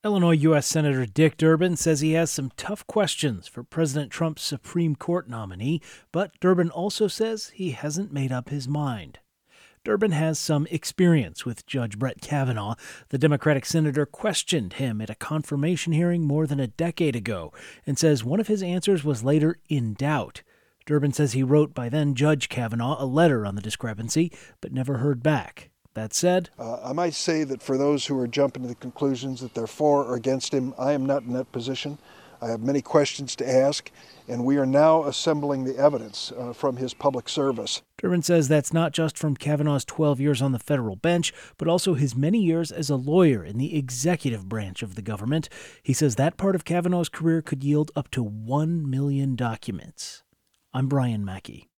Illinois U.S. Senator Dick Durbin says he has some tough questions for President Trump's Supreme Court nominee, but Durbin also says he hasn't made up his mind. Durbin has some experience with Judge Brett Kavanaugh. The Democratic senator questioned him at a confirmation hearing more than a decade ago and says one of his answers was later in doubt. Durbin says he wrote by then Judge Kavanaugh a letter on the discrepancy, but never heard back. That said, I might say that for those who are jumping to the conclusions that they're for or against him, I am not in that position. I have many questions to ask, and we are now assembling the evidence from his public service. Durbin says that's not just from Kavanaugh's 12 years on the federal bench, but also his many years as a lawyer in the executive branch of the government. He says that part of Kavanaugh's career could yield up to 1 million documents. I'm Brian Mackey.